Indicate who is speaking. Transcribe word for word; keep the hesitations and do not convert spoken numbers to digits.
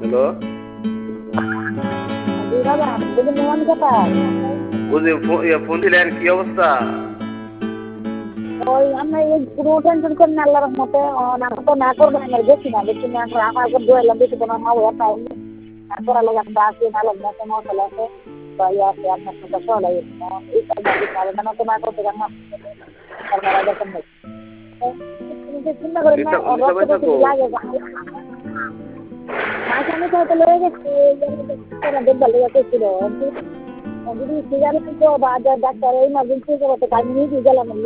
Speaker 1: Hello.
Speaker 2: জি বাবা, বলুন নোমান কোথায়?
Speaker 1: বুঝি ফো- ইয়ে, ফোন দিলেন কি অবস্থা?
Speaker 2: ওই আমরা এই কোনো টেনশন করেন না আল্লাহর রহমতে। অন আমরা তো না করবো না বেশি না বেশি না আমরা আমার ঘর দোয়াইলাম বেশি কোনো মা বাবা পাইনি। তারপর আলো একটা আছে ভালো না কোনো মশলা আছে বা ইয়ে আছে আপনার সাথে সলাই এই কাজ না দিতে হবে না তো না করতে পারবো না তারপর আগে কেমন তুমি যে চিন্তা করেন না
Speaker 1: লিসা
Speaker 2: ও
Speaker 1: লিসা
Speaker 2: রক্ত
Speaker 1: ভাই
Speaker 2: টক্ত
Speaker 1: থাকো।
Speaker 2: লাগে মাঝে আমি তো হয়তো লয়ে গেছি দেখবার লেগে করছিল যদি সিগারেট তো বা ডাক্তার ইমার্জেন্সি করতে আমি নিয়ে গেলাম